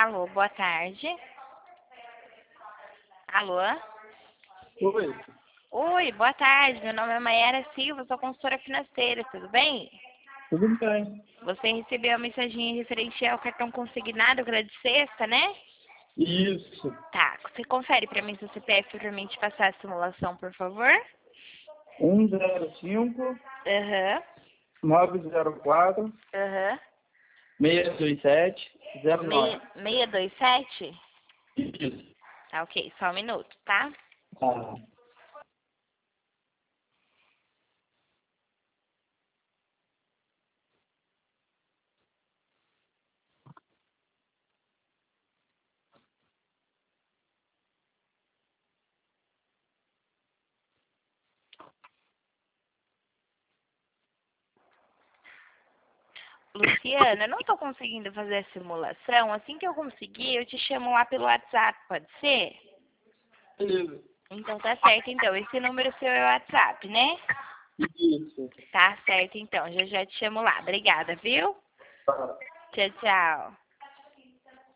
Alô, boa tarde. Alô? Oi, Oi, boa tarde. Meu nome é Mayara Silva, sou consultora financeira, tudo bem? tudo bem? Você recebeu a mensagem referente ao cartão consignado, de sexta, né? Isso. Tá, você confere para mim seu CPF para mim te passar a simulação, por favor? 105 Aham, 904 aham. 627 09. 627? Isso. Tá, ok, só um minuto, tá? Ah, Luciana, eu não tô conseguindo fazer a simulação. Assim que eu conseguir, eu te chamo lá pelo WhatsApp, pode ser? beleza. Então tá certo, então. Esse número seu é o WhatsApp, né? Isso. Tá certo, então. Já já te chamo lá. Obrigada, viu? Tá. Tchau, tchau.